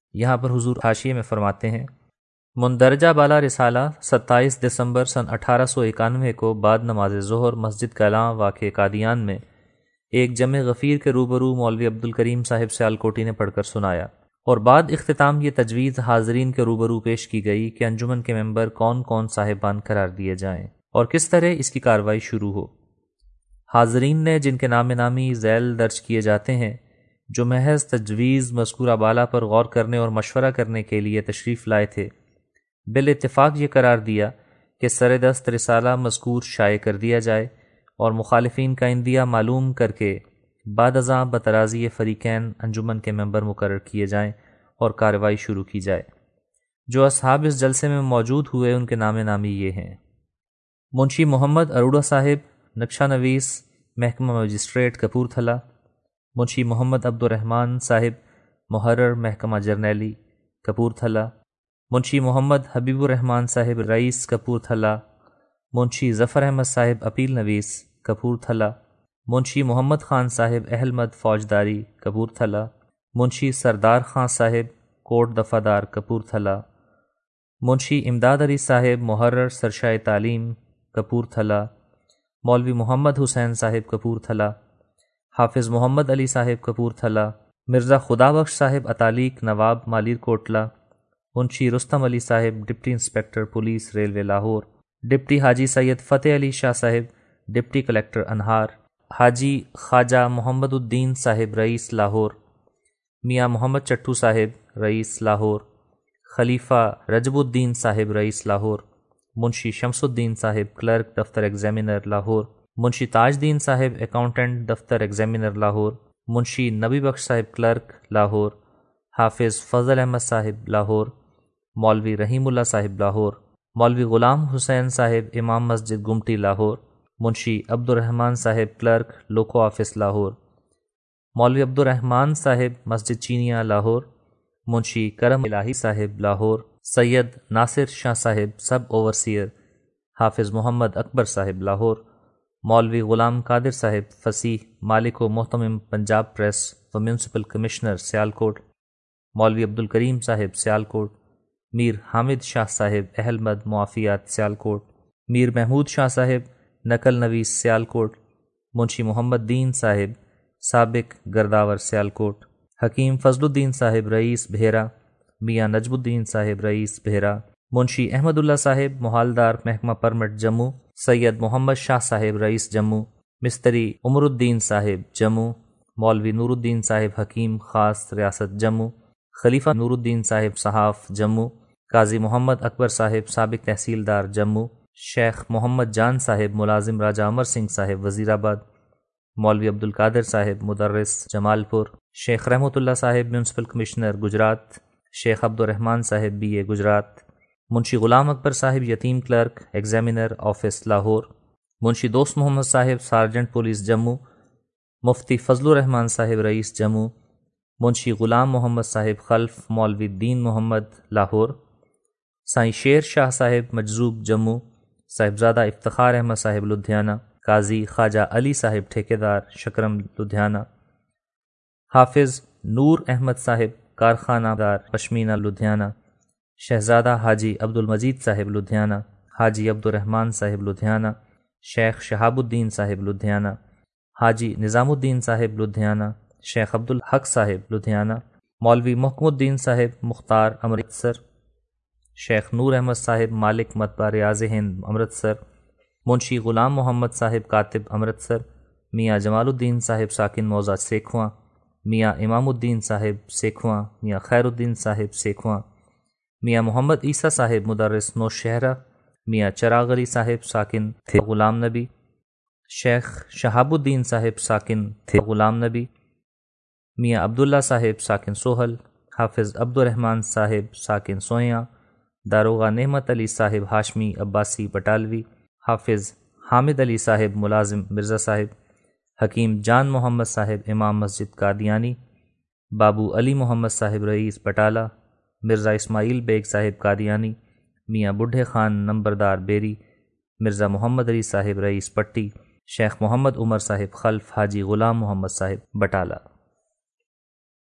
یہاں پر حضور حاشیے میں فرماتے ہیں، مندرجہ بالا رسالہ 27 دسمبر سن 1891 کو بعد نماز ظہر مسجد کلاں واقع قادیان میں ایک جمع غفیر کے روبرو مولوی عبدالکریم صاحب سیالکوٹی نے پڑھ کر سنایا، اور بعد اختتام یہ تجویز حاضرین کے روبرو پیش کی گئی کہ انجمن کے ممبر کون کون صاحبان قرار دیے جائیں اور کس طرح اس کی کارروائی شروع ہو۔ حاضرین نے جن کے نام نامی ذیل درج کیے جاتے ہیں، جو محض تجویز مذکورہ بالا پر غور کرنے اور مشورہ کرنے کے لیے تشریف لائے تھے، بالاتفاق یہ قرار دیا کہ سر دست رسالہ مذکور شائع کر دیا جائے اور مخالفین کا اندیہ معلوم کر کے بعد ازاں بترازی فریقین انجمن کے ممبر مقرر کیے جائیں اور کارروائی شروع کی جائے۔ جو اصحاب اس جلسے میں موجود ہوئے ان کے نام نامی یہ ہیں: منشی محمد اروڑہ صاحب، نقشہ نویس، محکمہ مجسٹریٹ کپورتھلا; منشی محمد عبدالرحمن صاحب، محرر، محکمہ جرنیلی کپورتھلا; منشی محمد حبیب الرحمن صاحب، رئیس کپورتھلا; منشی ظفر احمد صاحب، اپیل نویس کپورتھلا; منشی محمد خان صاحب، اہل مد فوجداری کپورتھلا; منشی سردار خان صاحب، کوٹ دفعہ کپورتھلا; منشی امداد علی صاحب، محرر، سرشائے تعلیم کپورتھلا; مولوی محمد حسین صاحب کپورتھلا; حافظ محمد علی صاحب کپورتھلا; مرزا خدا بخش صاحب اتالیق نواب مالیر کوٹلہ; منشی رستم علی صاحب، deputy inspector police railway Lahore; deputy حاجی سید فتح علی شاہ صاحب، ڈپٹی کلکٹر انہار; حاجی خواجہ محمد الدین صاحب، رئیس لاہور; میاں محمد چٹھو صاحب، رئیس لاہور; خلیفہ رجب الدین صاحب، رئیس لاہور; منشی شمس الدین صاحب، کلرک دفتر ایگزامینر لاہور; منشی تاج دین صاحب، اکاؤنٹنٹ دفتر ایگزامینر لاہور; منشی نبی بخش صاحب، کلرک لاہور; حافظ فضل احمد صاحب، لاہور; مولوی رحیم اللہ صاحب، لاہور; مولوی غلام حسین صاحب، امام مسجد گمٹی لاہور; منشی عبد الرحمن صاحب، کلرک لوکو آفس لاہور; مولوی عبد الرحمن صاحب، مسجد چینیہ لاہور; منشی کرم الہی صاحب، لاہور; سید ناصر شاہ صاحب، سب اوورسیئر; حافظ محمد اکبر صاحب، لاہور; مولوی غلام قادر صاحب، فصیح، مالک و محتمم پنجاب پریس و میونسپل کمشنر سیالکوٹ; مولوی عبدالکریم صاحب، سیالکوٹ; میر حامد شاہ صاحب، اہل مد معافیات سیالکوٹ; میر محمود شاہ صاحب، نقل نویس سیالکوٹ; منشی محمد دین صاحب، سابق گرداور سیالکوٹ; حکیم فضل الدین صاحب، رئیس بھیرا; میاں نجم الدین صاحب، رئیس بھیرا; منشی احمد اللہ صاحب، محالدار محکمہ پرمٹ جموں; سید محمد شاہ صاحب، رئیس جموں; مستری عمر الدین صاحب، جموں; مولوی نور الدین صاحب، حکیم خاص ریاست جموں; خلیفہ نور الدین صاحب، صحاف جموں; قاضی محمد اکبر صاحب، سابق تحصیلدار جموں; شیخ محمد جان صاحب، ملازم راجہ امر سنگھ صاحب، وزیر آباد; مولوی عبدالقادر صاحب، مدرس جمال پور; شیخ رحمت اللہ صاحب، میونسپل کمشنر گجرات; شیخ عبد الرحمن صاحب، بی اے گجرات; منشی غلام اکبر صاحب، یتیم کلرک ایگزامینر آفس لاہور; منشی دوست محمد صاحب، سارجنٹ پولیس جموں; مفتی فضل الرحمن صاحب، رئیس جموں; منشی غلام محمد صاحب خلف، مولوی دین محمد لاہور; سائیں شیر شاہ صاحب، مجذوب جموں; صاحبزادہ افتخار احمد صاحب، لدھیانہ; قاضی خواجہ علی صاحب، ٹھیکیدار شکرم لدھیانہ; حافظ نور احمد صاحب، کارخانہ دار پشمینہ لدھیانہ; شہزادہ حاجی عبد المجید صاحب، لدھیانہ; حاجی عبد الرحمن صاحب، لدھیانہ; شیخ شہاب الدین صاحب، لدھیانہ; حاجی نظام الدین صاحب، لدھیانہ; شیخ عبد الحق صاحب، لدھیانہ; مولوی محکم الدین صاحب، مختار، امرتسر; شیخ نور احمد صاحب، مالک مطبع ریاض ہند، امرتسر; منشی غلام محمد صاحب، کاتب، امرتسر; میاں جمال الدین صاحب، ساکن موضع سیکھواں; میاں امام الدین صاحب، سیکھواں; میاں خیر الدین صاحب، سیکھواں; میاں محمد عیسیٰ صاحب، مدرس نوشہرہ; میاں چراغ علی صاحب، ساکن تھے غلام نبی; شیخ شہاب الدین صاحب، ساکن تھے غلام نبی; میاں عبداللہ صاحب، ساکن سوہل; حافظ عبد الرحمن صاحب، ساکن سویاں; داروغہ نعمت علی صاحب، ہاشمی عباسی بٹالوی; حافظ حامد علی صاحب، ملازم مرزا صاحب; حکیم جان محمد صاحب، امام مسجد قادیانی; بابو علی محمد صاحب، رئیس بٹالہ; مرزا اسماعیل بیگ صاحب، قادیانی; میاں بڈھے خان، نمبردار بیری; مرزا محمد علی صاحب، رئیس پٹی; شیخ محمد عمر صاحب خلف، حاجی غلام محمد صاحب، بٹالہ۔